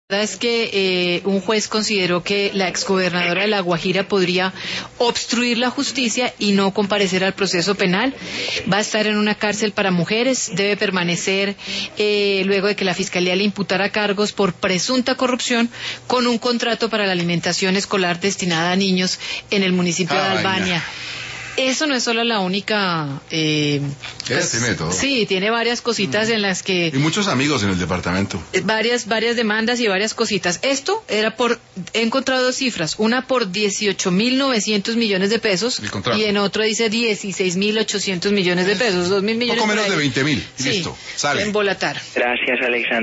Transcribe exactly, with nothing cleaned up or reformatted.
La verdad es que eh, un juez consideró que la exgobernadora de La Guajira podría obstruir la justicia y no comparecer al proceso penal. Va a estar en una cárcel para mujeres, debe permanecer eh, luego de que la Fiscalía le imputara cargos por presunta corrupción con un contrato para la alimentación escolar destinada a niños en el municipio ah, de Albania. Vaina. Eso no es solo la única... Eh, pues, tiene todo. Sí, tiene varias cositas mm. en las que... Y muchos amigos en el departamento. Varias, varias demandas y varias cositas. Esto era por... He encontrado dos cifras. Una por dieciocho mil novecientos millones de pesos. Y en otro dice dieciséis mil ochocientos millones de pesos. dos mil millones. Poco menos de veinte mil. Sí, listo. Sale. Embolatar. Gracias, Alexandra.